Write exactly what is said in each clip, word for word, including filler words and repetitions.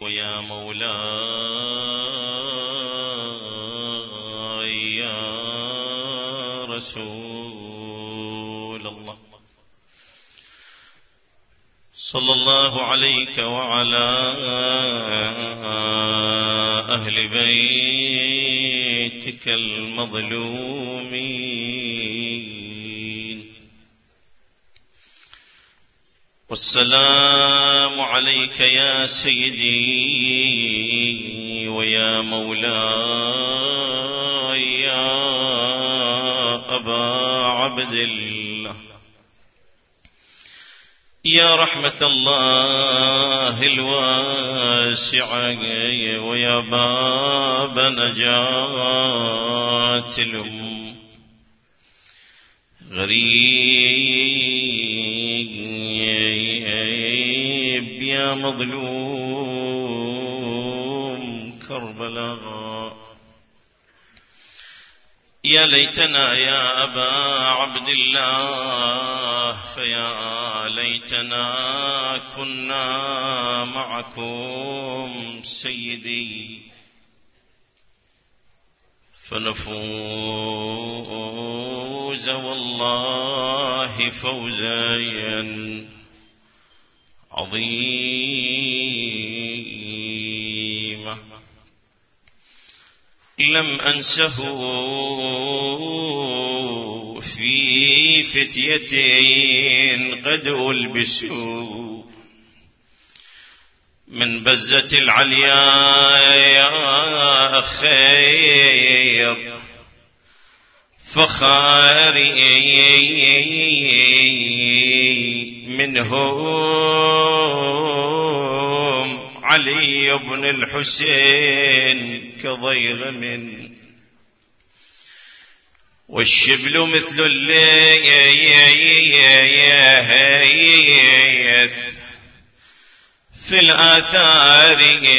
ويا مولاي يا رسول الله صلى الله عليك وعلى أهل بيتك المظلومين والسلام عليك يا سيدي ويا مولاي يا أبا عبد الله يا رحمة الله الواسعة ويا باب نجاة الأم غريب يا مظلوم كربلاء يا ليتنا يا أبا عبد الله فيا ليتنا كنا معكم سيدي فنفوز والله فوزا عظيما لم أنسه في فتيتين قد ألبسوا من بزة العليا خير فخاري منهم علي بن الحسين كضيغم والشبل مثل الليث في الآثار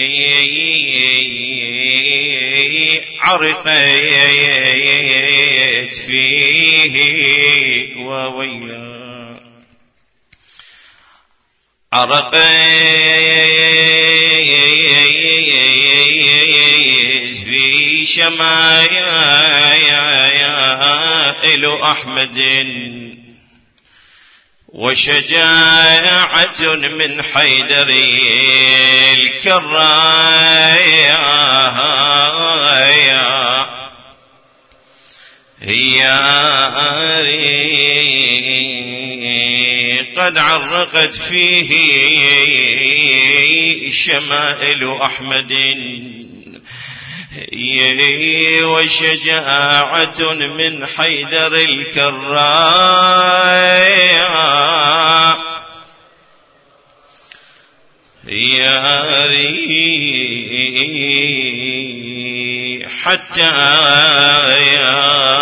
عرقيت فيه وويلا عرقيت في شمائل أحمد وشجاعة من حيدر الكرايا هي قد عرقت فيه شمائل أحمد وشجاعة من حيدر الكرايا يا ري حتى يا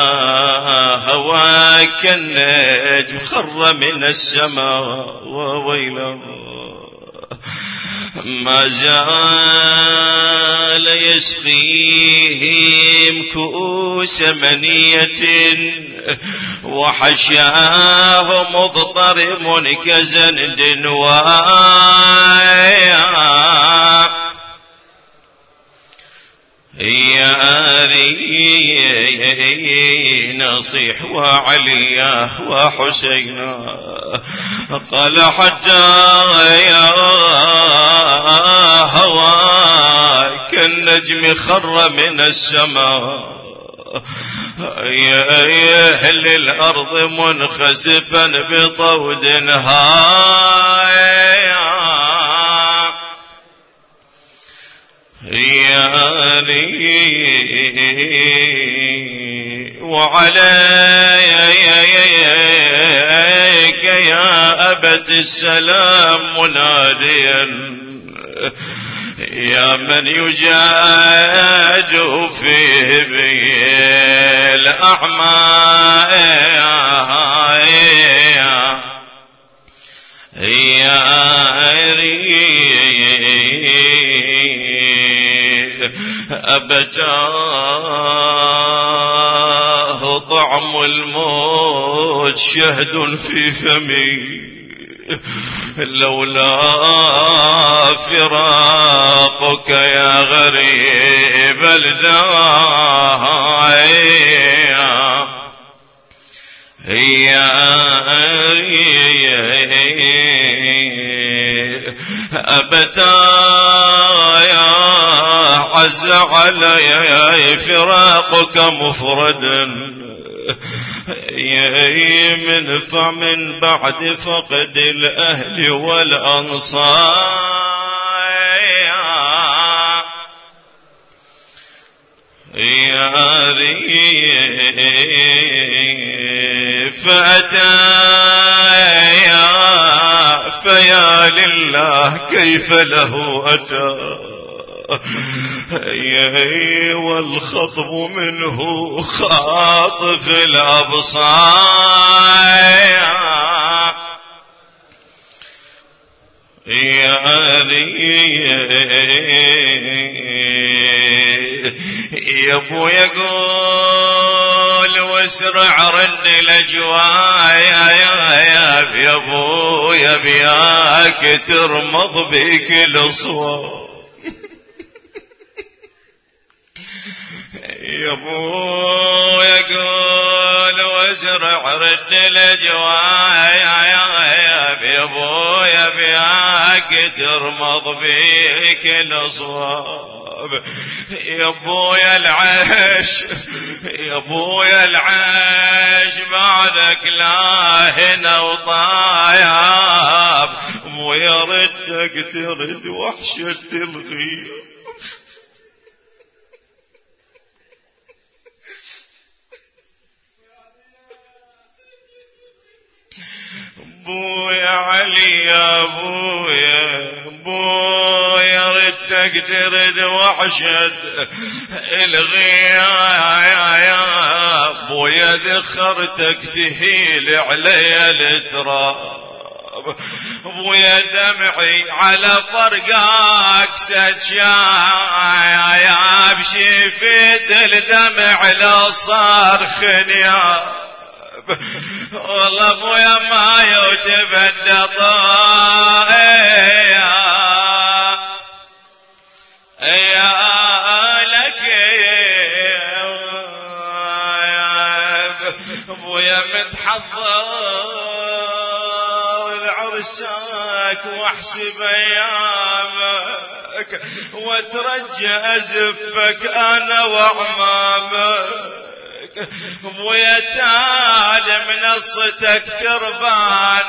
هواك النجم خر من السماء وويله ما زال يسقيهم كؤوس منية وحشاه مضطرم كزند وايا يا ري نصيح وعليا وحسينا قال حتى يا هواك النجم خر من السماء يا أهل الأرض منخسفا بطود هايا يا لي وعليك يا أبت السلام مناديا يا من يجاد فيه بالأعمى يا ريح أبتاه طعم الموت شهد في فمي لولا فراقك يا غريب الداعي هي أبتا يا عز علي فراقك مفردا منفع من بعد فقد الأهل والأنصار يا ريف فأتى فيا لله كيف له أتى والخطب منه خاطف الأبصار يا يا ابو يقول واسرع رد الاجواء يا يا يا ابو يا بياك ترمض بك الاصوات يا ابو يقول واسرع رد الاجواء يا يا ابو يا بياك ترمض بك الاصوات يا ابويا العيش يا ابويا العيش بعدك لا هنا وطايب مو يردك ترد وحشة الغياب بويا علي يا بويا بويا ردك ترد وحشة الغياب بويا ذخرتك تهيل علي التراب بويا دمعي على فرقاك سجايا بشفت الدمع لو صار خنياب والله ابويا ما يتبدى طايا يا لك ابويا متحضر العرساك واحسب ايامك واترجى ازفك انا وعمامك ابويا تعال منصتك تربان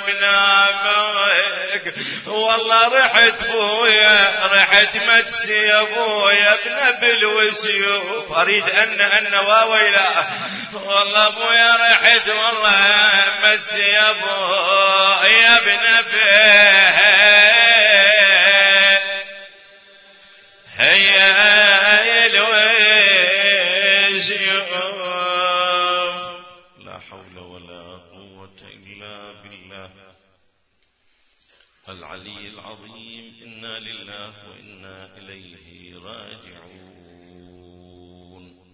ومنامك والله رحت بويا رحت مكسي يا ابويا بنبل وسيوف اريد ان ان واويلا والله ابويا رحت والله مكسي يا ابويا بنبل هيا الوسيوف لا حول ولا قوة إلا بالله العلي العظيم إنا لله وإنا إليه راجعون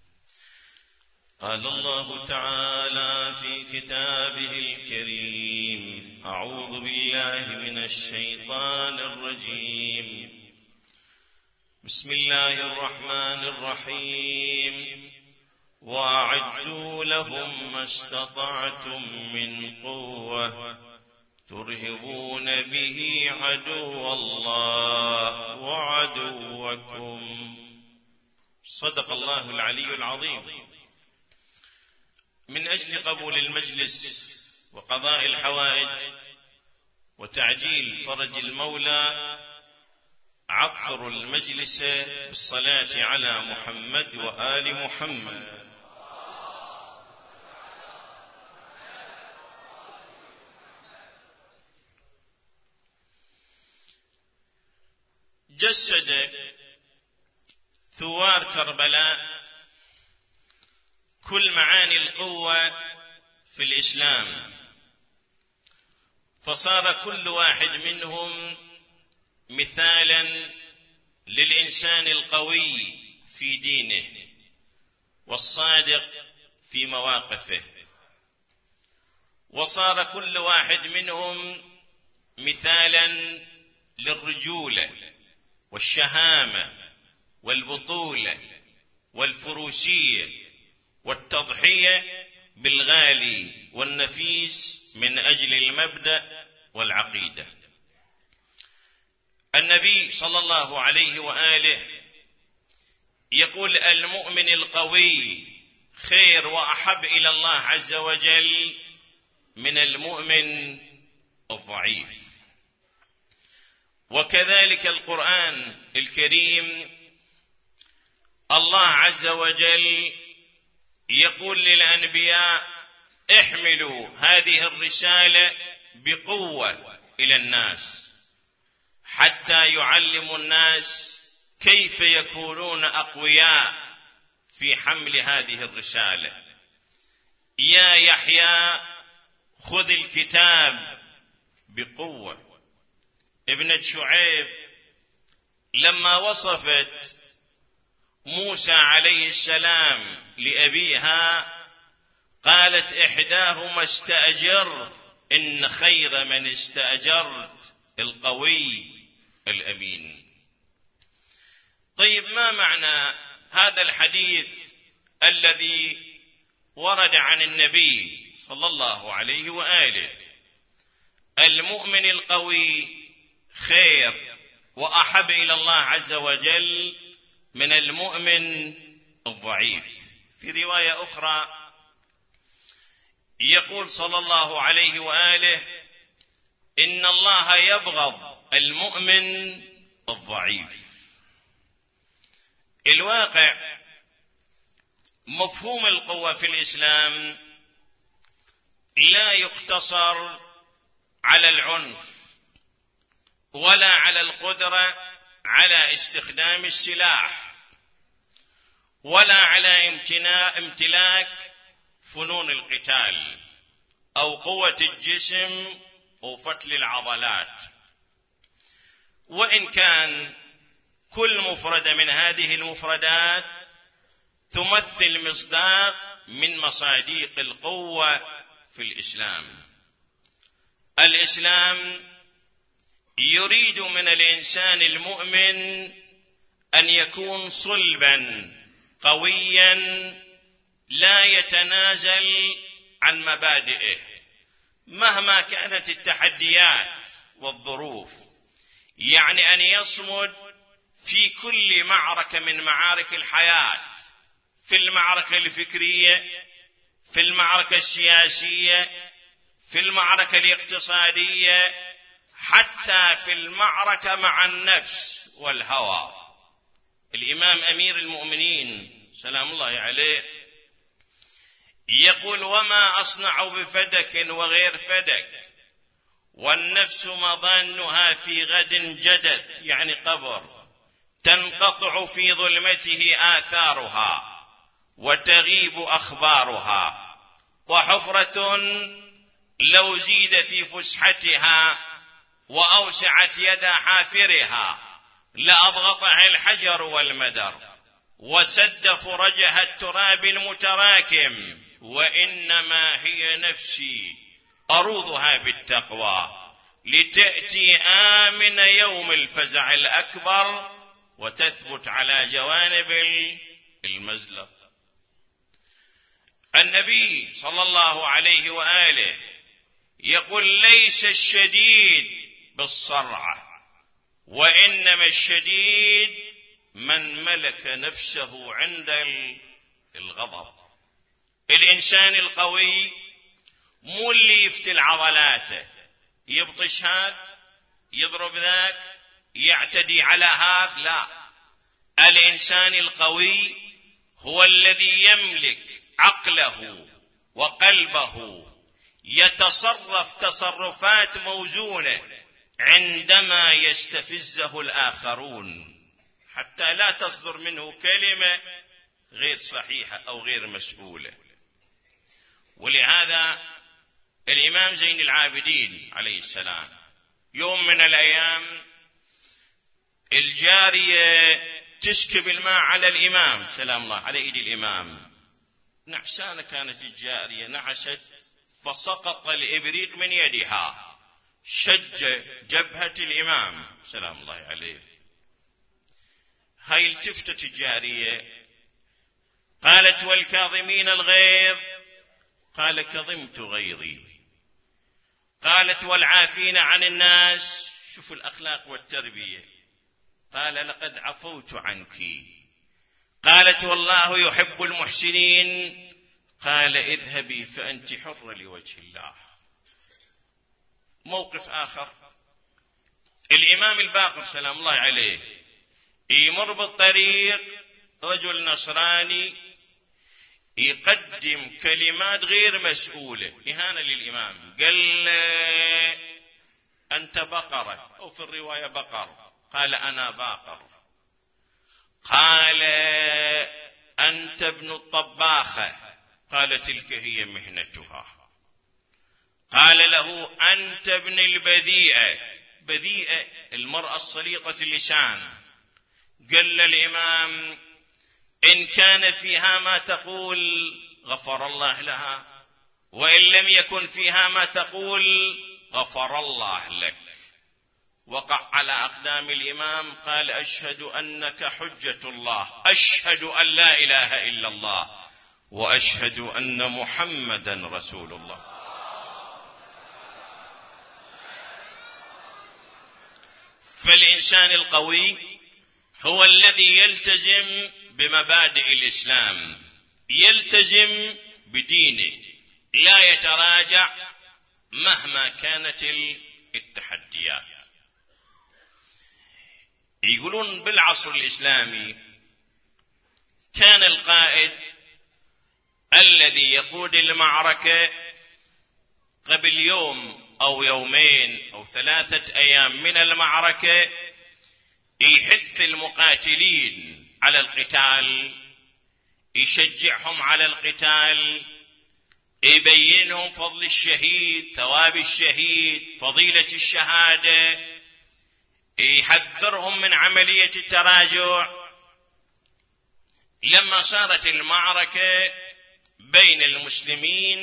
قال الله تعالى في كتابه الكريم أعوذ بالله من الشيطان الرجيم بسم الله الرحمن الرحيم وأعدوا لهم ما استطعتم من قوة ترهبون به عدو الله وعدوكم صدق الله العلي العظيم. من أجل قبول المجلس وقضاء الحوائج وتعجيل فرج المولى عطر المجلس بالصلاة على محمد وآل محمد. جسد ثوار كربلاء كل معاني القوة في الإسلام، فصار كل واحد منهم مثالا للإنسان القوي في دينه والصادق في مواقفه. وصار كل واحد منهم مثالا للرجولة والشهامة والبطولة والفروسية والتضحية بالغالي والنفيس من أجل المبدأ والعقيدة. النبي صلى الله عليه وآله يقول: المؤمن القوي خير وأحب إلى الله عز وجل من المؤمن الضعيف. وكذلك القرآن الكريم الله عز وجل يقول للأنبياء: احملوا هذه الرسالة بقوة إلى الناس حتى يعلموا الناس كيف يكونون أقوياء في حمل هذه الرسالة. يا يحيى خذ الكتاب بقوة. ابنة شعيب لما وصفت موسى عليه السلام لأبيها قالت: إحداهما استأجر إن خير من استأجرت القوي الأمين. طيب، ما معنى هذا الحديث الذي ورد عن النبي صلى الله عليه وآله؟ المؤمن القوي خير وأحب إلى الله عز وجل من المؤمن الضعيف. في رواية أخرى يقول صلى الله عليه وآله: إن الله يبغض المؤمن الضعيف. الواقع مفهوم القوة في الإسلام لا يقتصر على العنف ولا على القدرة على استخدام السلاح ولا على امتلاك فنون القتال أو قوة الجسم أو فتل العضلات. وإن كان كل مفردة من هذه المفردات تمثل مصداق من مصادق القوة في الإسلام. الإسلام يريد من الإنسان المؤمن أن يكون صلبا قويا لا يتنازل عن مبادئه مهما كانت التحديات والظروف، يعني أن يصمد في كل معركة من معارك الحياة، في المعركة الفكرية، في المعركة السياسية، في المعركة الاقتصادية، حتى في المعركة مع النفس والهوى. الإمام أمير المؤمنين سلام الله عليه يقول: وما أصنع بفدك وغير فدك والنفس مظانها في غد جدد، يعني قبر، تنقطع في ظلمته آثارها وتغيب أخبارها، وحفرة لو زيد في فسحتها وأوسعت يد حافرها لأضغطها الحجر والمدر وسد فرجها التراب المتراكم، وإنما هي نفسي أروضها بالتقوى لتأتي آمن يوم الفزع الأكبر وتثبت على جوانب المزلق. النبي صلى الله عليه وآله يقول: ليس الشديد بالصرعة وإنما الشديد من ملك نفسه عند الغضب. الإنسان القوي مو اللي يفتل عضلاته، يبطش هذا يضرب ذاك يعتدي على هذا، لا. الإنسان القوي هو الذي يملك عقله وقلبه، يتصرف تصرفات موزونة عندما يستفزه الآخرون حتى لا تصدر منه كلمة غير صحيحة أو غير مسؤولة. ولهذا الإمام زين العابدين عليه السلام يوم من الأيام الجارية تسكب الماء على الإمام سلام الله على إيد الإمام، نعسانة كانت الجارية، نعست فسقط الإبريق من يدها، شج جبهة الإمام سلام الله عليه. هاي التفتة الجارية قالت: والكاظمين الغيظ، قال: كظمت غيظي. قالت: والعافين عن الناس، شوفوا الأخلاق والتربية، قال: لقد عفوت عنك. قالت: والله يحب المحسنين، قال: اذهبي فأنت حرة لوجه الله. موقف آخر، الإمام الباقر سلام الله عليه يمر بالطريق رجل نصراني يقدم كلمات غير مسؤولة إهانة للإمام، قال له: أنت بقرة، أو في الرواية بقر، قال: أنا باقر. قال: أنت ابن الطباخة، قال: تلك هي مهنتها. قال له: أنت ابن البذيئة، بذيئة المرأة السليطة اللسان. قال الإمام: إن كان فيها ما تقول غفر الله لها، وإن لم يكن فيها ما تقول غفر الله لك. وقع على أقدام الإمام، قال: أشهد أنك حجة الله، أشهد أن لا إله إلا الله، وأشهد أن محمدا رسول الله. فالإنسان القوي هو الذي يلتزم بمبادئ الإسلام، يلتزم بدينه، لا يتراجع مهما كانت التحديات. يقولون بالعصر الإسلامي كان القائد الذي يقود المعركة قبل يوم أو يومين أو ثلاثة أيام من المعركة يحث المقاتلين على القتال، يشجعهم على القتال، يبينهم فضل الشهيد، ثواب الشهيد، فضيلة الشهادة، يحذرهم من عملية التراجع. لما صارت المعركة بين المسلمين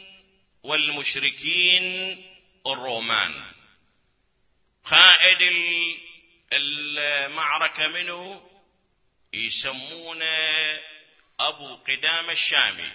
والمشركين الرومان، قائد المعركة منه يسمونه أبو قدامة الشامي.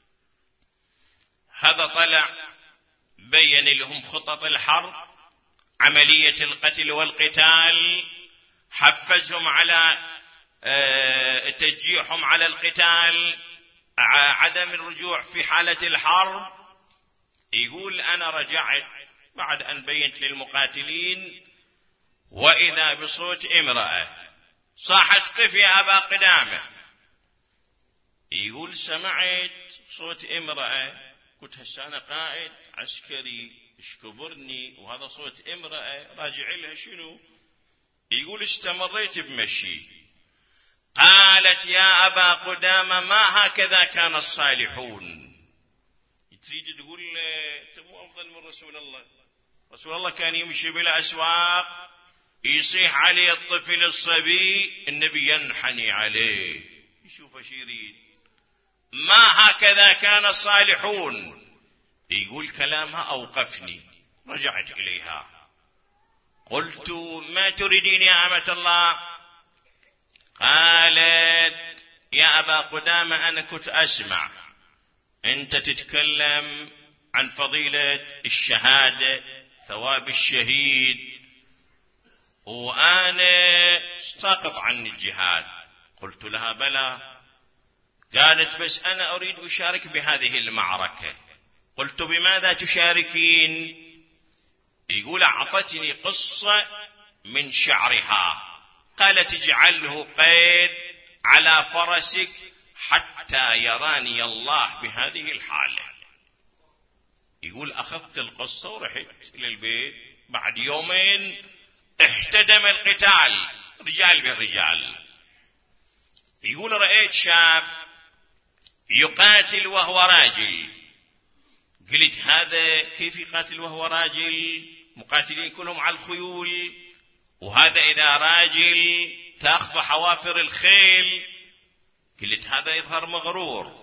هذا طلع بين لهم خطط الحرب، عملية القتل والقتال، حفزهم على تشجيعهم على القتال، عدم الرجوع في حالة الحرب. يقول: أنا رجعت بعد أن بينت للمقاتلين وإذا بصوت امرأة صاحت: قف يا أبا قدامة. يقول: سمعت صوت امرأة، قلت: هسه أنا قائد عسكري اشكبرني وهذا صوت امرأة راجع لها شنو؟ يقول: استمريت بمشي. قالت: يا أبا قدامة ما هكذا كان الصالحون. تريد تقول انت مو افضل من رسول الله؟ رسول الله كان يمشي بالاسواق يصيح عليه الطفل الصبي، النبي ينحني عليه يشوف ايش يريد. ما هكذا كان الصالحون. يقول: كلامها اوقفني، رجعت اليها قلت: ما تريدين يا أمة الله؟ قالت: يا أبا قدامة أنا كنت أسمع أنت تتكلم عن فضيلة الشهادة، ثواب الشهيد، وأنا استقط عني الجهاد. قلت لها: بلى. قالت: بس أنا أريد أشارك بهذه المعركة. قلت: بماذا تشاركين؟ يقول: أعطتني قصة من شعرها، قالت: اجعله قيد على فرسك حتى يراني الله بهذه الحالة. يقول: أخذت القصة ورحت إلى البيت. بعد يومين احتدم القتال رجال بالرجال. يقول: رأيت شاب يقاتل وهو راجل. قلت: هذا كيف يقاتل وهو راجل؟ مقاتلين كلهم على الخيول، وهذا إذا راجل تأخذ حوافر الخيل. قلت: هذا يظهر مغرور.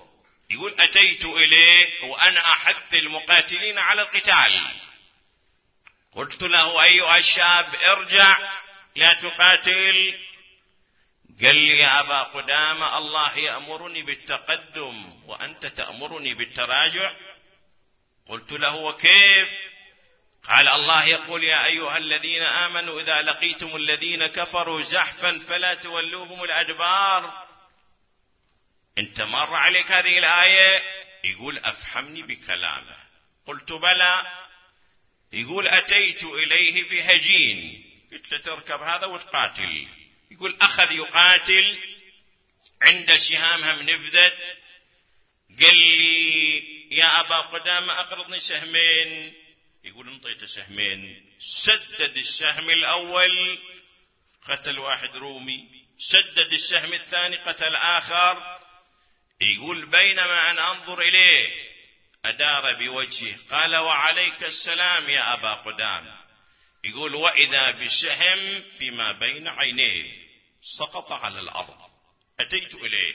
يقول أتيت إليه وأنا أحث المقاتلين على القتال. قلت له أيها الشاب ارجع لا تقاتل. قال لي يا أبا قدامة الله يأمرني بالتقدم وأنت تأمرني بالتراجع. قلت له وكيف؟ قال الله يقول يا أيها الذين آمنوا إذا لقيتم الذين كفروا زحفا فلا تولوهم الأدبار. أنت مر عليك هذه الآية؟ يقول أفهمني بكلامه. قلت بلى. يقول أتيت إليه بهجين، قلت له تركب هذا وتقاتل. يقول أخذ يقاتل، عند سهامها منفذت. قال لي يا أبا قدامة أقرضني سهمين. يقول انطيته سهمين. سدد السهم الأول قتل واحد رومي، سدد السهم الثاني قتل آخر. يقول بينما أنا أنظر إليه أدار بوجهه قال وعليك السلام يا أبا قدامة. يقول وإذا بسهم فيما بين عينيه سقط على الأرض. أتيت إليه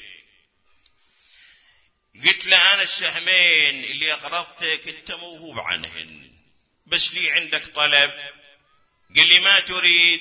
قلت له أنا السهمين اللي أقرضتك أنت موهوب عنهن، بس لي عندك طلب. قال لي ما تريد؟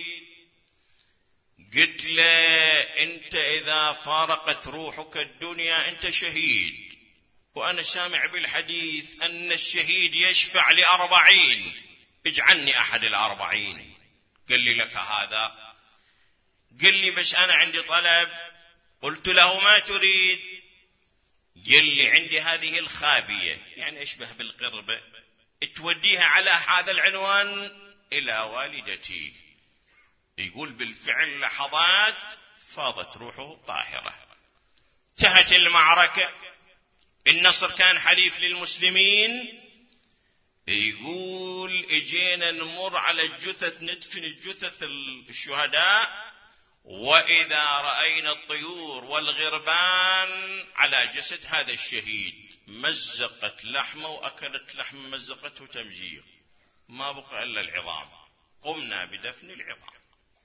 قلت له أنت إذا فارقت روحك الدنيا أنت شهيد، وأنا سامع بالحديث أن الشهيد يشفع لأربعين، اجعلني أحد الأربعين. قال لي لك هذا؟ قال لي بس أنا عندي طلب. قلت له ما تريد؟ قال لي عندي هذه الخابية، يعني أشبه بالقربة، توديها على هذا العنوان إلى والدتي. يقول بالفعل لحظات فاضت روحه طاهرة. انتهت المعركة، النصر كان حليف للمسلمين. يقول اجينا نمر على الجثث ندفن الجثث الشهداء، وإذا رأينا الطيور والغربان على جسد هذا الشهيد مزقت لحمه وأكلت لحم مزقته تمزيق، ما بقى إلا العظام. قمنا بدفن العظام.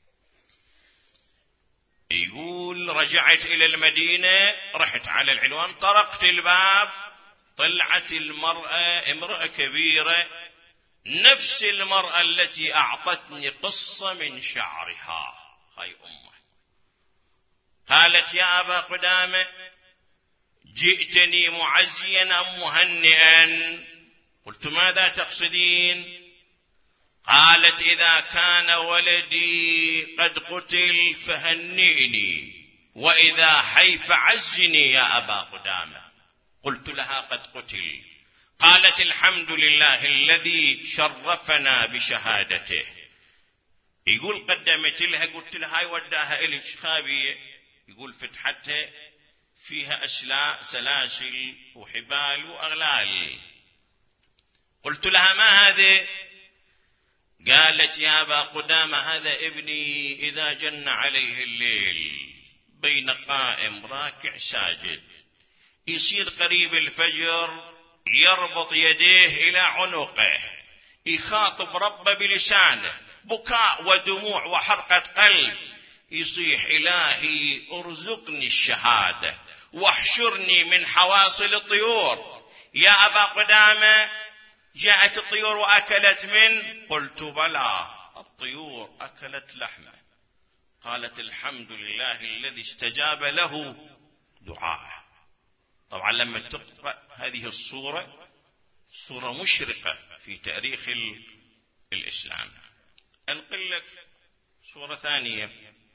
يقول رجعت إلى المدينة، رحت على العنوان، طرقت الباب، طلعت المرأة، امرأة كبيرة، نفس المرأة التي أعطتني قصة من شعرها، هاي أمه. قالت يا أبا قدامة جئتني معزيا أم مهنئا؟ قلت ماذا تقصدين؟ قالت إذا كان ولدي قد قتل فهنئني، وإذا حي فعزني يا أبا قدامة. قلت لها قد قتل. قالت الحمد لله الذي شرفنا بشهادته. يقول قدمت لها، قلت لها هاي وداها إلي خابية. يقول فتحتها فيها أسلاء سلاسل وحبال وأغلال. قلت لها ما هذا؟ قالت يا أبا قدامة هذا ابني إذا جن عليه الليل بين قائم راكع ساجد، يصير قريب الفجر يربط يديه إلى عنقه، يخاطب ربه بلسانه، بكاء ودموع وحرقة قلب، يصيح إلهي ارزقني الشهادة واحشرني من حواصل الطيور. يا أبا قدامة جاءت الطيور وأكلت من؟ قلت بلى، الطيور أكلت لحمه. قالت الحمد لله الذي استجاب له دعاءه. طبعا لما تقرأ هذه الصورة، صورة مشرقة في تاريخ الإسلام. أنقل لك صورة ثانية.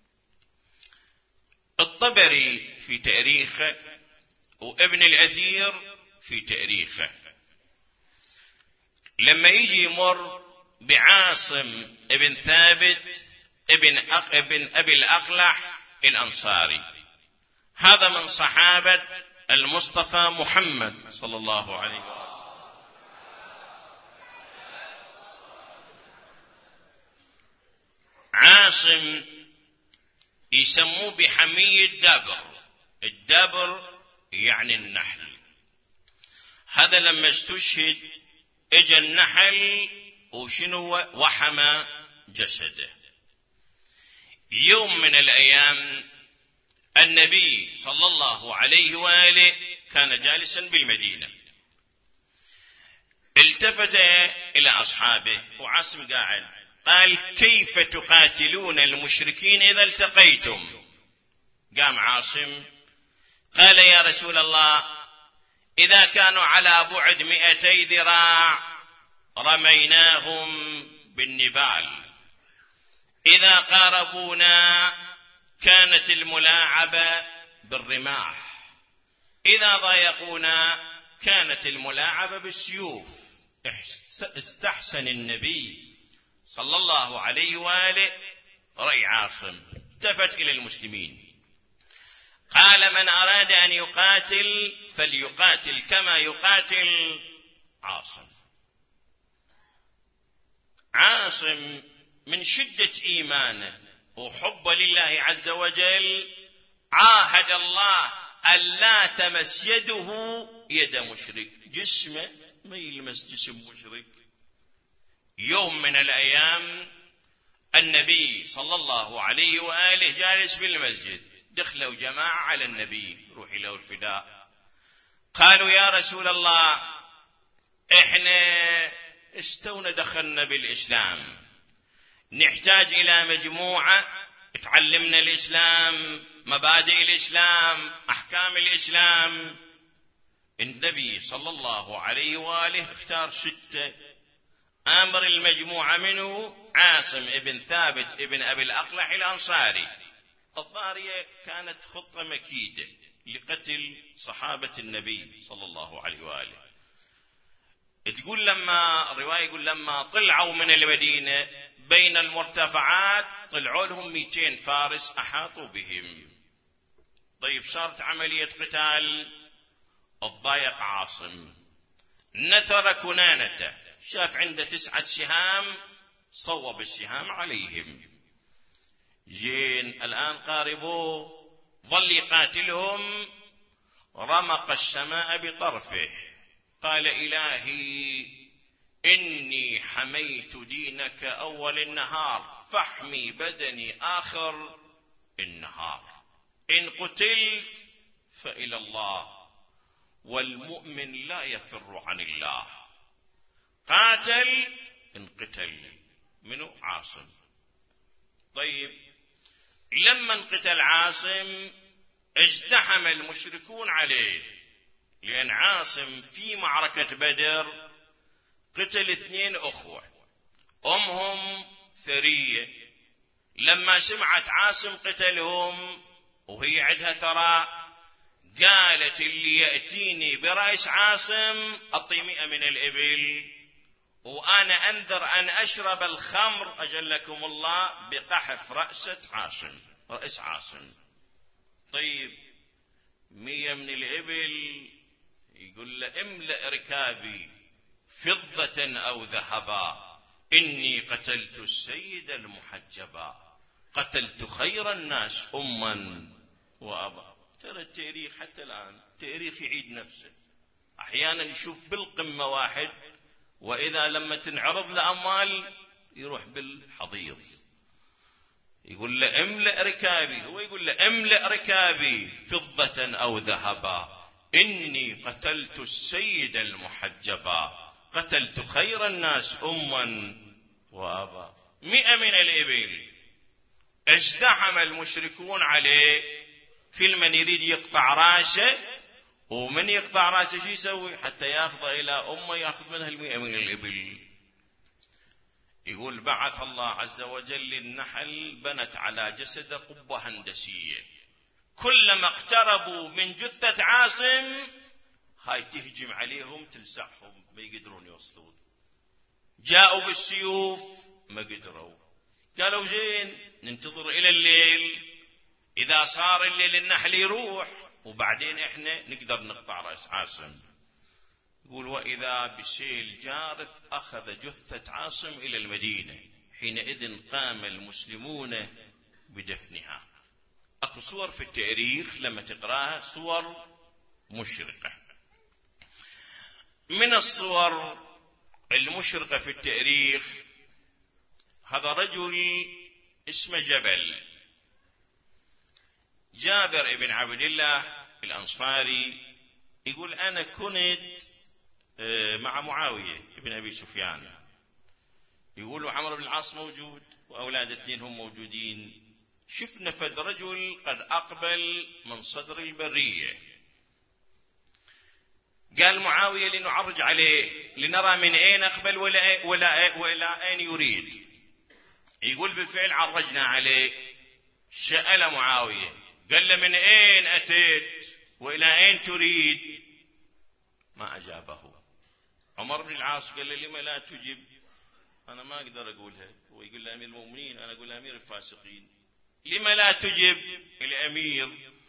الطبري في تاريخه وابن الأثير في تاريخه، لما يجي يمر بعاصم ابن ثابت ابن, أق... ابن أبي الأقلح الأنصاري، هذا من صحابة المصطفى محمد صلى الله عليه وسلم. عاصم يسموه بحمي الدبر. الدبر يعني النحل. هذا لما استشهد اجى النحل وشنو وحمى جسده. يوم من الأيام النبي صلى الله عليه وآله كان جالسا بالمدينة. التفت إلى أصحابه وعاصم قاعد، قال: كيف تقاتلون المشركين إذا التقيتم؟ قام عاصم قال: يا رسول الله، إذا كانوا على بعد مئتي ذراع رميناهم بالنبال، إذا قاربونا كانت الملاعبة بالرماح، إذا ضايقونا كانت الملاعبة بالسيوف. استحسن النبي صلى الله عليه وآله رأي عاصم، التفت إلى المسلمين قال: من أراد أن يقاتل فليقاتل كما يقاتل عاصم. عاصم من شدة إيمانه وحب لله عز وجل عاهد الله ألا تمس يده يد مشرك، جسمه ما يلمس جسم مشرك. يوم من الأيام النبي صلى الله عليه وآله جالس بالمسجد، دخلوا جماعة على النبي روحي له الفداء، قالوا: يا رسول الله، احنا استونا دخلنا بالإسلام، نحتاج إلى مجموعة تعلمنا الإسلام، مبادئ الإسلام، أحكام الإسلام. النبي صلى الله عليه وآله اختار ستة، أمر المجموعة منه عاصم ابن ثابت ابن أبي الأقلح الأنصاري. الضارية كانت خطة مكيدة لقتل صحابة النبي صلى الله عليه وآله. تقول لما الرواية يقول لما طلعوا من المدينة بين المرتفعات طلعوا لهم مئتين فارس أحاطوا بهم. طيب صارت عملية قتال، الضايق عاصم، نثر كنانته، شاف عنده تسعة سهام صوب السهام عليهم. جين الآن قاربوه، ظل يقاتلهم، رمق السماء بطرفه، قال: إلهي إني حميت دينك أول النهار فاحمي بدني آخر النهار، إن قتلت فإلى الله والمؤمن لا يفر عن الله. قاتل انقتل منه عاصم. طيب لما انقتل عاصم ازدحم المشركون عليه، لأن عاصم في معركة بدر قتل اثنين أخوة أمهم ثرية، لما سمعت عاصم قتلهم وهي عندها ثراء قالت: اللي يأتيني برأس عاصم أعطي مئة من الإبل، وأنا أنذر أن أشرب الخمر أجلكم الله بقحف رأسة عاصم، رأس عاصم. طيب مية من الإبل، يقول له: املأ ركابي فضة أو ذهبا، إني قتلت السيد المحجبا، قتلت خير الناس أما وأبا. ترى التاريخ حتى الآن تاريخ يعيد نفسه، أحيانا يشوف بالقمة واحد، وإذا لما تنعرض لأموال يروح بالحضيض. يقول له: املأ ركابي، هو يقول له: املأ ركابي فضة أو ذهبا، إني قتلت السيد المحجبا، قتلت خير الناس أما وأبا. مئة من الإبل. ازدحم المشركون عليه، كل من يريد يقطع راسه، ومن يقطع راسه شو يسوي حتى ياخذ إلى أمه ياخذ منها المئة من الإبل. يقول: بعث الله عز وجل النحل بنت على جسد قبة هندسية، كلما اقتربوا من جثة عاصم هاي تهجم عليهم تلسعهم، ما يقدرون يوصلون. جاءوا بالسيوف ما قدروا، قالوا: زين ننتظر إلى الليل، إذا صار الليل النحل يروح وبعدين إحنا نقدر نقطع رأس عاصم. يقول: وإذا بسيل جارف أخذ جثة عاصم إلى المدينة، حينئذ قام المسلمون بدفنها. أكو صور في التاريخ لما تقرأها صور مشرقة. من الصور المشرقة في التاريخ هذا رجل اسمه جبل، جابر بن عبد الله الأنصاري يقول أنا كنت مع معاوية ابن أبي سفيان، يقولوا عمرو بن العاص موجود وأولاد اثنين هم موجودين، شفنا فد رجل قد أقبل من صدر البرية. قال معاوية لنعرج عليه لنرى من أين أقبل ولا ولا ولا أين يريد. يقول بالفعل عرجنا عليه. سأل معاوية قال له من أين أتيت وإلى أين تريد؟ ما أجابه. عمر بن العاص قال له لما لا تجب؟ أنا ما أقدر أقولها. هو يقول لأمير المؤمنين، أنا أقول أمير الفاسقين. لما لا تجب الأمير؟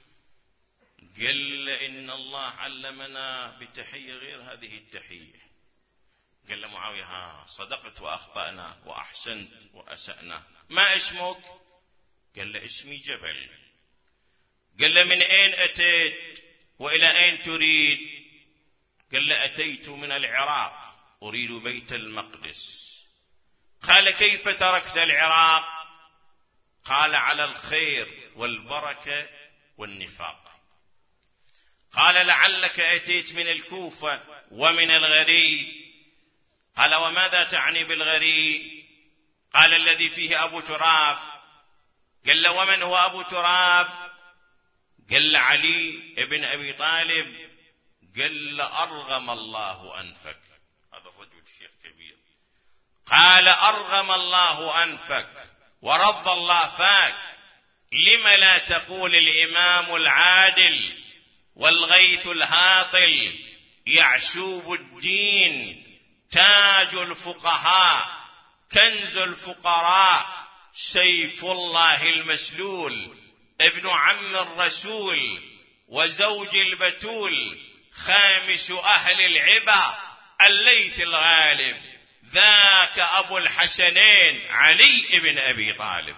قال إن الله علمنا بتحية غير هذه التحية. قال له معاوية ها صدقت وأخطأنا وأحسنت وأسأنا، ما اسمك؟ قال له اسمي جبل. قال له من أين أتيت وإلى أين تريد؟ قال له أتيت من العراق أريد بيت المقدس. قال كيف تركت العراق؟ قال على الخير والبركة والنفاق. قال لعلك أتيت من الكوفة ومن الغري. قال وماذا تعني بالغري؟ قال الذي فيه أبو تراب. قال له ومن هو أبو تراب؟ قال علي ابن أبي طالب. قال أرغم الله أنفك. هذا الرجل شيخ كبير. قال أرغم الله أنفك ورض الله فاك، لم لا تقول الإمام العادل والغيث الهاطل يعشوب الدين تاج الفقهاء كنز الفقراء سيف الله المسلول ابن عم الرسول وزوج البتول خامس أهل العبا الليث الغالب ذاك أبو الحسنين علي ابن أبي طالب.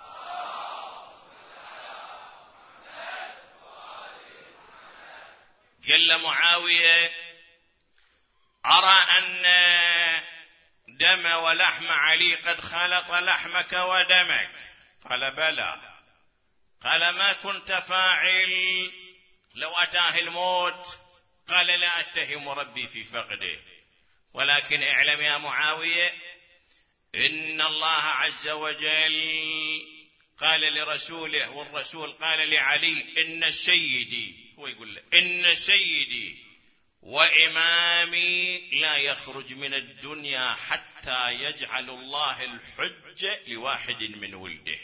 قال معاوية أرى أن دم ولحم علي قد خلط لحمك ودمك. قال بلى. قال ما كنت فاعل لو أتاه الموت؟ قال لا أتهم ربي في فقده، ولكن اعلم يا معاوية إن الله عز وجل قال لرسوله والرسول قال لعلي إن سيدي، هو يقول له إن سيدي وإمامي لا يخرج من الدنيا حتى يجعل الله الحجة لواحد من ولده.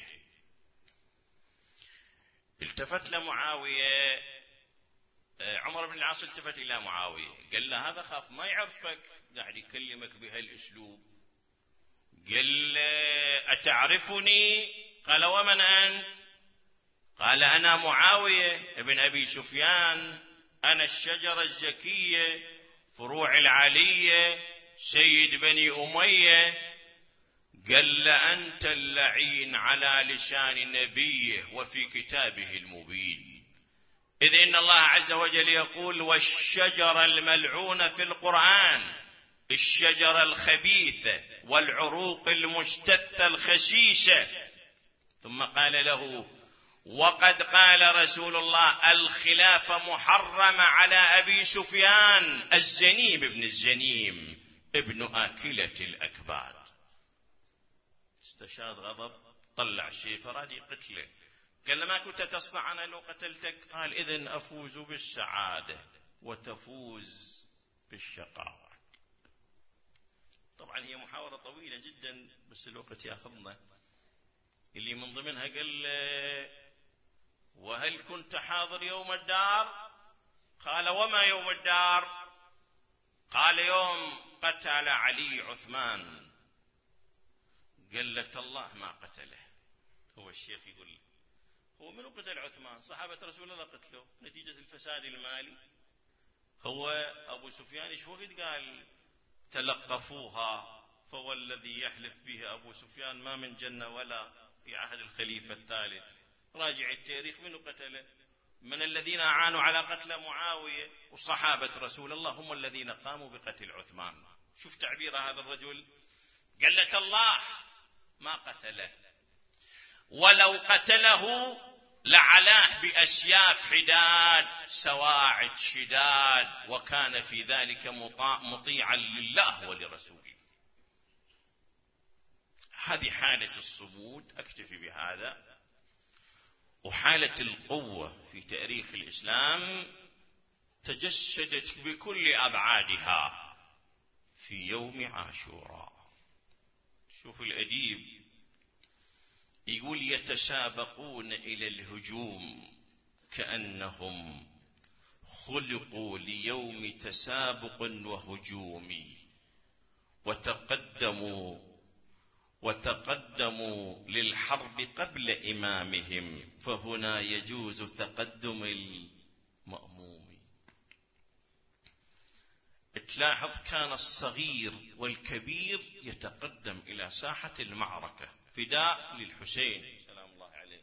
التفت لمعاوية، عمر بن العاص التفت إلى معاوية قال له هذا خاف ما يعرفك قاعد يكلمك بهالأسلوب. قال أتعرفني؟ قال ومن أنت؟ قال أنا معاوية ابن أبي سفيان، أنا الشجرة الزكية فروع العلية سيد بني أمية. قال أنت اللعين على لسان نبيه وفي كتابه المبين، إذ إن الله عز وجل يقول والشجرة الملعونة في القرآن الشجرة الخبيثة والعروق المجتثة الخسيسة. ثم قال له وقد قال رسول الله الخلافة محرمة على أبي سفيان الزنيم ابن الزنيم ابن آكلة الأكباد. استشاد غضب طلع سيفه راد قتله. قال ما كنت تصنع أنا لو قتلتك؟ قال إذن أفوز بالسعادة وتفوز بالشقاوة. طبعا هي محاورة طويلة جدا بس الوقت يأخذنا. اللي من ضمنها قال وهل كنت حاضر يوم الدار؟ قال وما يوم الدار؟ قال يوم قتل علي عثمان. قال له الله ما قتله. هو الشيخ يقول له هو منو قتل عثمان؟ صحابة رسول الله قتلوه نتيجة الفساد المالي. هو أبو سفيان ايش وقت قال تلقفوها فوالذي يحلف به أبو سفيان ما من جنة ولا في عهد الخليفة الثالث. راجع التاريخ منو قتله؟ من الذين أعانوا على قتل معاوية وصحابة رسول الله هم الذين قاموا بقتل عثمان. شوف تعبير هذا الرجل قال لك الله ما قتله، ولو قتله لعلاه بأسياف حداد سواعد شداد، وكان في ذلك مطيعا لله ولرسوله. هذه حالة الصمود، أكتفي بهذا. وحالة القوة في تاريخ الإسلام تجسدت بكل أبعادها في يوم عاشوراء. شوف الأديب يقول: يتسابقون إلى الهجوم كأنهم خلقوا ليوم تسابق وهجوم، وتقدموا وتقدموا للحرب قبل إمامهم، فهنا يجوز تقدم المأموم. تلاحظ كان الصغير والكبير يتقدم إلى ساحة المعركة فداء للحسين سلام الله عليه.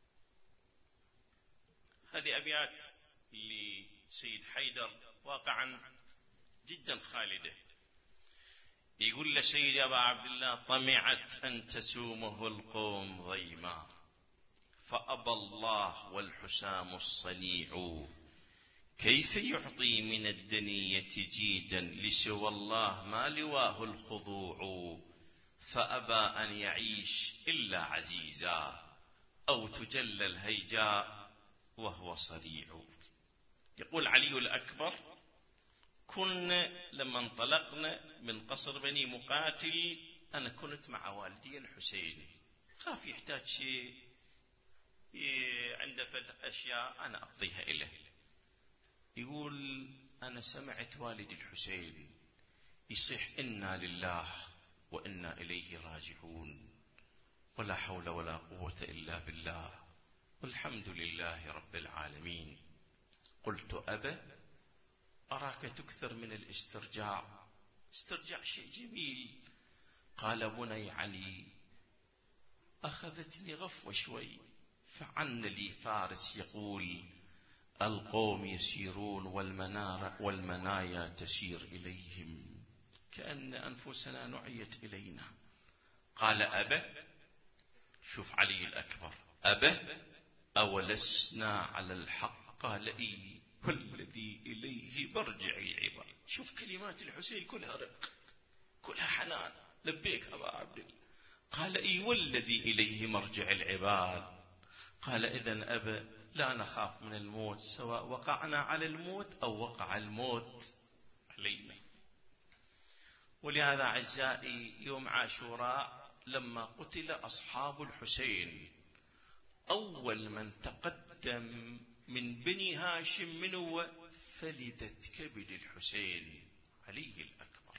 هذه أبيات لسيد حيدر واقعا جدا خالدة. يقول لسيد أبا عبد الله: طمعت أن تسومه القوم ضيما، فأبى الله والحسام الصنيع، كيف يعطي من الدنية جيدا لسوى الله ما لواه الخضوع، فأبى أن يعيش إلا عزيزا أو تجلى الهيجاء وهو صريع. يقول علي الأكبر: كنا لما انطلقنا من قصر بني مقاتل أنا كنت مع والدي الحسين، خاف يحتاج شيء عنده فتح أشياء أنا أقضيها إليه. يقول: أنا سمعت والدي الحسين يصيح: إنا لله وإنا إليه راجعون، ولا حول ولا قوة إلا بالله، والحمد لله رب العالمين. قلت: أبا أراك تكثر من الاسترجاع، استرجاع شيء جميل. قال: بني علي، أخذتني غفوة شوي، فعن لي فارس يقول: القوم يسيرون والمنار والمنايا تسير إليهم، كأن أنفسنا نعيت إلينا. قال: أبا، شوف علي الأكبر، أبا أولسنا على الحق؟ قال: إي، والذي إليه مرجع العباد. شوف كلمات الحسين كلها رق، كلها حنان. لبيك أبا عبد الله. قال: إي، والذي إليه مرجع العباد. قال: إذن أبا لا نخاف من الموت، سواء وقعنا على الموت أو وقع الموت علينا. ولهذا أعزائي يوم عاشوراء لما قتل أصحاب الحسين، أول من تقدم من بني هاشم من هو؟ فلذة كبد الحسين علي الأكبر.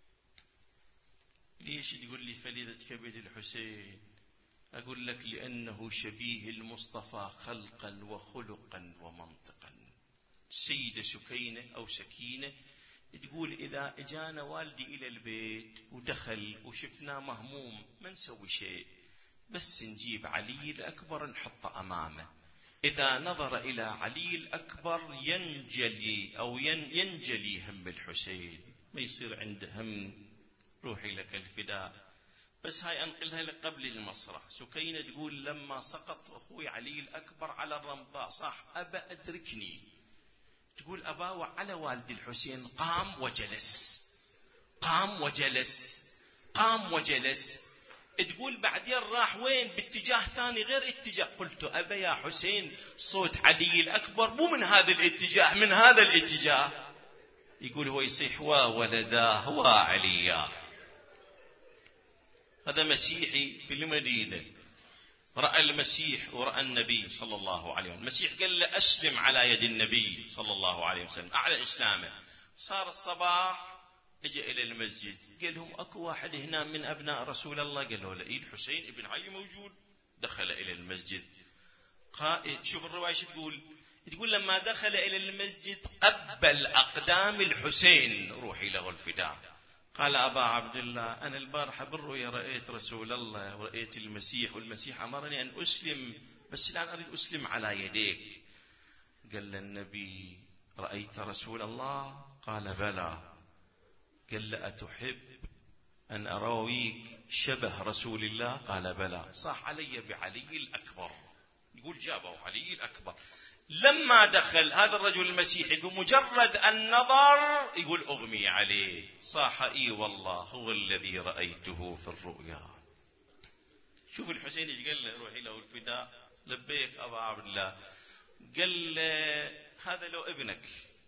ليش تقول لي فلذة كبد الحسين؟ أقول لك: لأنه شبيه المصطفى خلقا وخلقا ومنطقا. سيدة سكينة أو سكينة تقول: إذا اجانا والدي إلى البيت ودخل وشفنا مهموم ما نسوي شيء، بس نجيب علي الأكبر نحطه أمامه، إذا نظر إلى علي الأكبر ينجلي أو ينجلي هم الحسين، ما يصير عنده هم روحي لك الفداء. بس هاي أنقلها لك قبل المسرح. سكينة تقول: لما سقط أخوي علي الأكبر على الرمضاء صاح: أبا أدركني. تقول: أبا على والد الحسين قام وجلس، قام وجلس، قام وجلس. تقول: بعدين راح وين؟ باتجاه ثاني غير اتجاه. قلت: أبا يا حسين، صوت علي الأكبر مو من هذا الاتجاه، من هذا الاتجاه. يقول هو يصيح: وا ولداه وا عليا. هذا مسيحي في المدينة رأى المسيح ورأى النبي صلى الله عليه وسلم. المسيح قال له: أسلم على يد النبي صلى الله عليه وسلم، أعلى إسلامه. صار الصباح اجى إلى المسجد، قال لهم: أكو واحد هنا من أبناء رسول الله؟ قال له: لا. الحسين ابن علي موجود. دخل إلى المسجد. شوف الرواية شو تقول؟ تقول: لما دخل إلى المسجد قبل أقدام الحسين روحي له الفداء. قال: أبا عبد الله، أنا البارحة بالرؤيا رأيت رسول الله ورأيت المسيح، والمسيح أمرني أن أسلم، بس الآن أريد أسلم على يديك. قال النبي: رأيت رسول الله؟ قال: بلى. قال: أتحب أن أراويك شبه رسول الله؟ قال: بلى. صاح علي بعلي الأكبر. يقول جابوا علي الأكبر. لما دخل هذا الرجل المسيحي بمجرد النظر يقول أغمي عليه، صاح إي والله هو الذي رأيته في الرؤيا. شوف الحسين ايش قال له؟ روحي له الفداء، لبيك أبا عبد الله. قال له هذا لو ابنك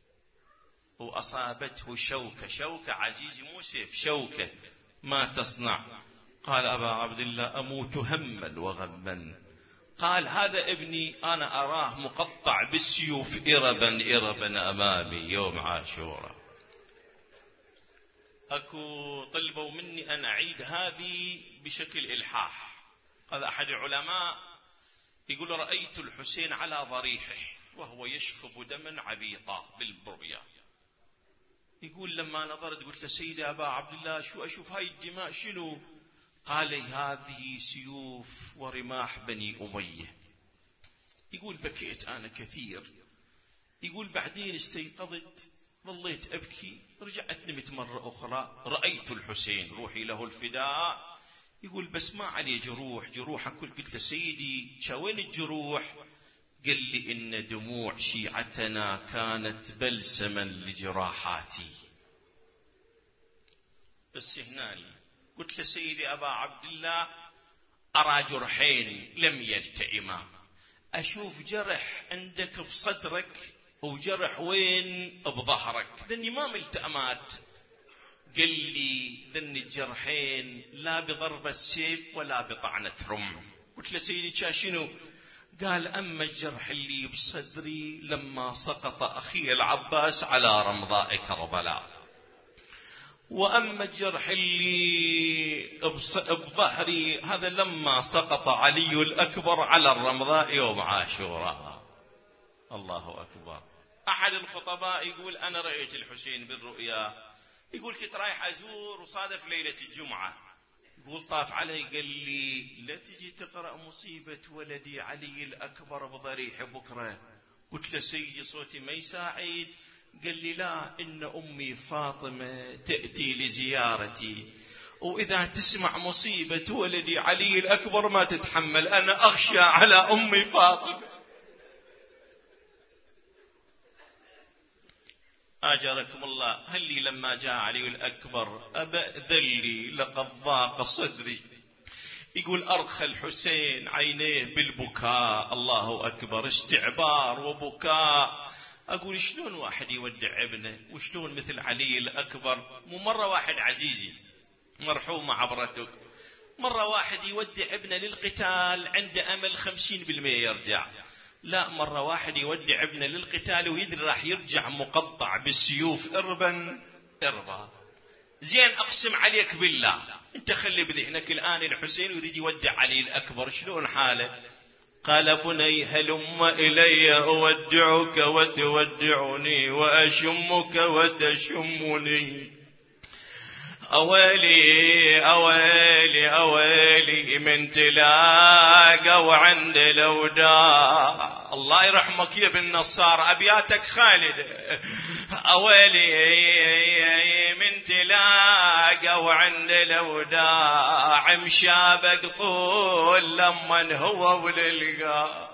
وأصابته شوكة، شوكة عزيزي مو سيف، شوكة، ما تصنع؟ قال أبا عبد الله أموت هما وغما. قال هذا ابني أنا أراه مقطع بالسيوف إربا إربا أمامي يوم عاشوراء. أكو طلبوا مني أن أعيد هذه بشكل إلحاح. هذا أحد العلماء يقول رأيت الحسين على ضريحه وهو يشخب دما عبيطا بالرؤيا. يقول لما نظرت قلت له سيدي أبا عبد الله شو أشوف هاي الدماء شنو؟ قال لي هذه سيوف ورماح بني أمية. يقول بكيت أنا كثير. يقول بعدين استيقظت ظليت أبكي، رجعت نمت مرة أخرى، رأيت الحسين روحي له الفداء. يقول بس ما عليه جروح، جروح كل. قلت له سيدي شوين الجروح؟ قال لي إن دموع شيعتنا كانت بلسما لجراحاتي. بس هنا قلت له سيدي أبا عبد الله أرى جرحين لم يلتئما، أشوف جرح عندك بصدرك وجرح وين بظهرك، ذني ما ملتئمات. قال لي ذني الجرحين لا بضربة سيف ولا بطعنة رمح. قلت له سيدي شاشنو؟ قال أما الجرح اللي بصدري لما سقط أخي العباس على رمضاء كربلاء، وأما الجرح اللي بظهري هذا لما سقط علي الأكبر على الرمضاء يوم عاشوراء. الله أكبر. أحد الخطباء يقول أنا رأيت الحسين بالرؤيا. يقول كنت رايح أزور وصادف ليلة الجمعة. يقول طاف علي قال لي لا تجي تقرأ مصيبة ولدي علي الأكبر بضريح بكرة. قلت له سيدي صوتي ما يساعد. قال لي لا، إن أمي فاطمة تأتي لزيارتي، وإذا تسمع مصيبة ولدي علي الأكبر ما تتحمل، أنا أخشى على أمي فاطمة. آجركم الله. هل لي لما جاء علي الأكبر أبأذن لي لقد ضاق صدري. يقول أرخى الحسين عينيه بالبكاء، الله أكبر، استعبار وبكاء. أقول شلون واحد يودع ابنه وشلون مثل علي الأكبر؟ مو مرة واحد عزيزي مرحوم عبرتك، مرة واحد يودع ابنه للقتال عنده أمل خمسين بالمئة يرجع، لا مرة واحد يودع ابنه للقتال ويدري راح يرجع مقطع بالسيوف إربا إربا. زين أقسم عليك بالله أنت خلي بذهنك الآن الحسين يريد يودع علي الأكبر، شلون حاله؟ قال بني هلم إلي أودعك وتودعني وأشمك وتشمني. أويلي أويلي أويلي من تلاقوا عند الأوداع. الله يرحمك يا ابن نصار، أبياتك خالد. أويلي من تلاقوا عند الأوداع، مشابك طول لمن هو وللقاع،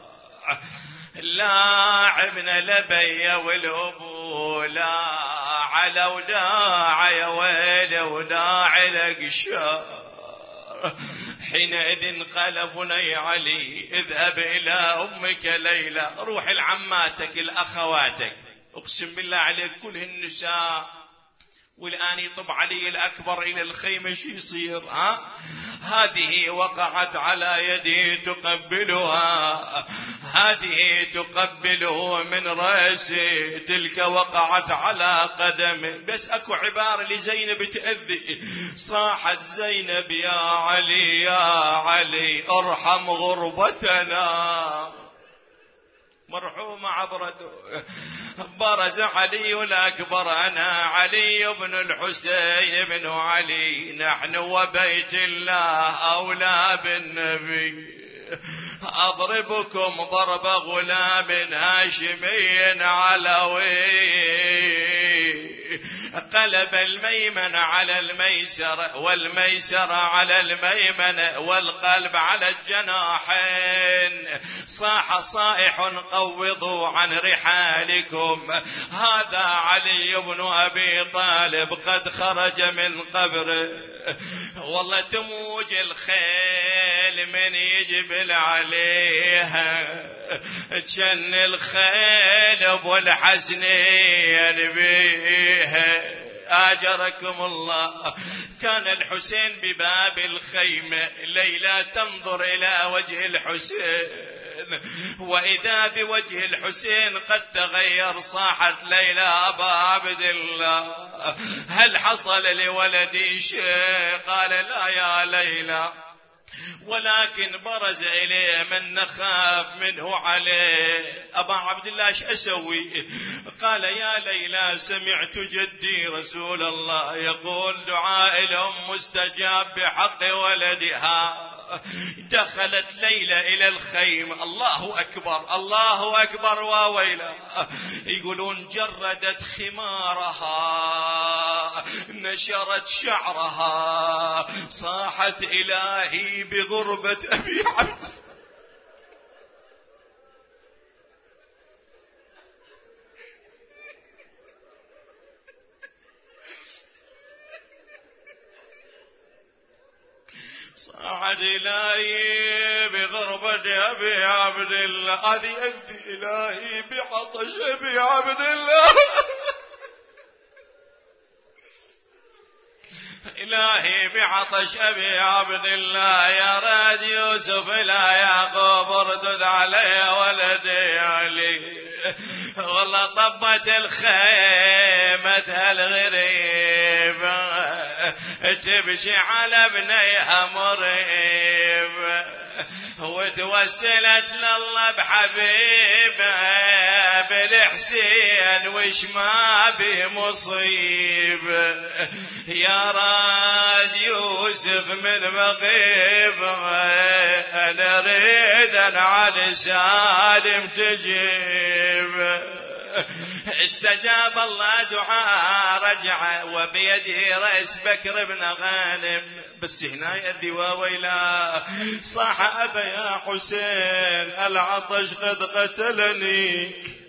لاعبنا لبي والأبو لا على وداع يا ويل وداع لقشار. حينئذ قال بني علي اذهب إلى أمك ليلى، روح لعماتك الأخواتك، أقسم بالله عليك كلهن النساء. والآن يطب علي الأكبر إلى الخيمة شو يصير؟ ها هذه وقعت على يدي تقبلها، هذه تقبله من رأسه، تلك وقعت على قدمه. بس أكو عبارة لزينب تأذي، صاحت زينب يا علي يا علي ارحم غربتنا. مرحوم عبرته. برز علي الأكبر أنا علي بن الحسين بن علي، نحن وبيت الله أولى بالنبي. أضربكم ضرب غلام هاشمي علوي. قلب الميمن على الميسر والميسر على الميمن والقلب على الجناحين. صاح صائح قوضوا عن رحالكم، هذا علي بن أبي طالب قد خرج من قبره. والله تموج الخيل من يجبل عليها، جن الخيل ابو الحسنين بيها. آجركم الله. كان الحسين بباب الخيمة، ليلى تنظر إلى وجه الحسين، وإذا بوجه الحسين قد تغير. صاحت ليلى أبا عبد الله هل حصل لولدي شيء؟ قال لا يا ليلى، ولكن برز إليه من نخاف منه عليه. أبا عبد الله ايش أسوي؟ قال يا ليلى سمعت جدي رسول الله يقول دعاء الأم مستجاب بحق ولدها. دخلت ليلى إلى الخيمة، الله أكبر الله أكبر وويلا. يقولون جردت خمارها، نشرت شعرها، صاحت إلهي بغربة أبي عبد. صاحت إلهي بغربة أبي عبد الله. هذه أنت إلهي بعطش أبي عبد الله. إلهي بعطش أبي عبد الله. يا راد يوسف لا يعقوب اردد علي ولدي علي. والله طبت الخيمة الغريبة تبشي على ابنيها مريب، وتوسلت لله بحبيبه بالحسين وش ما بمصيبه. يا راد يوسف من مغيبه انا اريد على سالم تجيب. استجاب الله دعاء رجع وبيده رأس بكر بن غانم. بس هنا يأذي وويلا. صاح أبا يا حسين العطش قد قتلني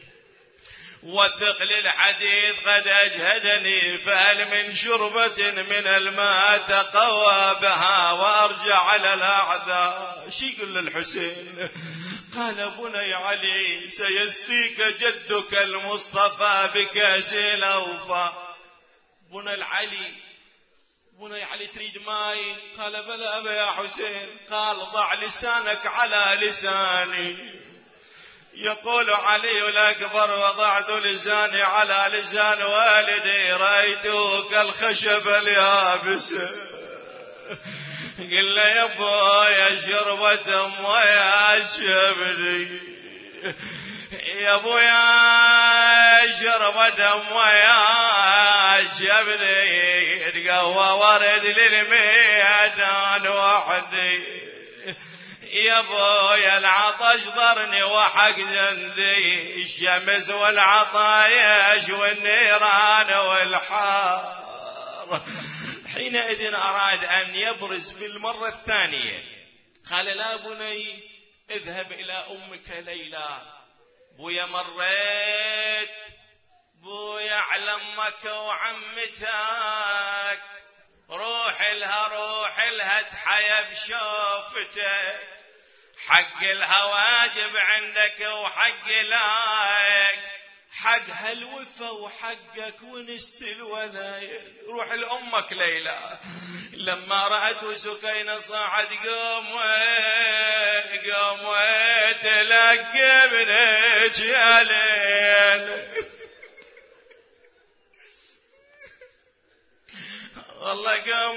وثقل الحديث قد أجهدني، فهل من شربة من الماء تقوى بها وأرجع على الأعداء. شي يقول للحسين؟ قال بني علي سيسقيك جدك المصطفى بكاس الأوفى. بني العلي بني علي تريد ماي؟ قال بلى أبا يا حسين. قال ضع لسانك على لساني. يقول علي الأكبر وضعت لساني على لسان والدي رأيته كالخشب اليابس. قل له يا ابويا شربة مويه شبري، يا ابويا شربة مويه شبري، تقوى ورد للميدان وحدي. يا ابويا العطش ضرني وحق جندي، الشمس والعطايش والنيران والحار. حينئذ أراد أن يبرز بالمرة الثانية. قال لا بني اذهب إلى أمك ليلى. بويا مريت بويا على أمك وعمتك، روح لها روح لها تحيا بشوفتك، حق لها واجب عندك وحق لك، حق هالوفا وحقك ونست الولاية. روح لأمك ليلى. لما رأته سكينة صاحت قوم قوم تلقى ابنك يا ليل. والله قوم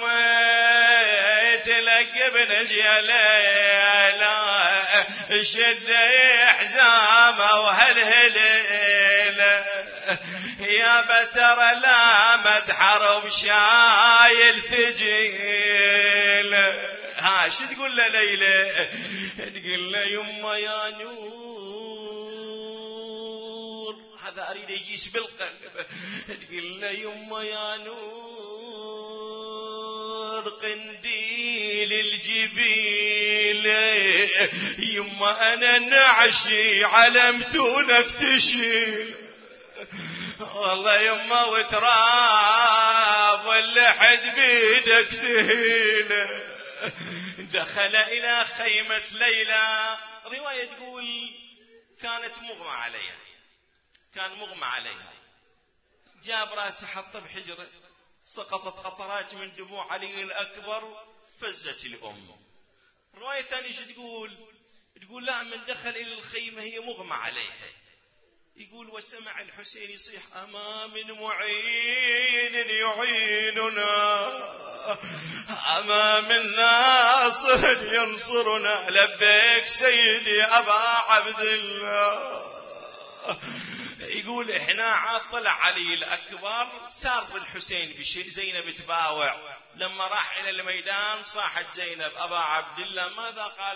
تلقى ابنك يا ليل، شد حزامه وهالهليل، يا بتر لا مدحر وشايل ثجيل. شو تقول له ليلى؟ تقول له يما يا نور، هذا أريد يجيش بالقلب. تقول له يما يا نور قنديل الجبيل، يما أنا نعشي علمتونك تشيل، والله يما وتراب واللحد بيدك تهيل. دخل إلى خيمة ليلى، رواية تقول كانت مغمى عليها، كان مغمى عليها، جاب راسه حطه بحجره، سقطت قطرات من دموع علي الأكبر، فزت الأم. رواية ثانية شو تقول؟ تقول لا، من دخل إلى الخيمة هي مغمى عليها، يقول وسمع الحسين يصيح أما من معين يعيننا، أما من ناصر ينصرنا، لبيك سيدي أبا عبد الله. يقول احنا عطل علي الأكبر، سار الحسين بشيء، زينب تباوع، لما راح إلى الميدان صاحت زينب أبا عبد الله ماذا قال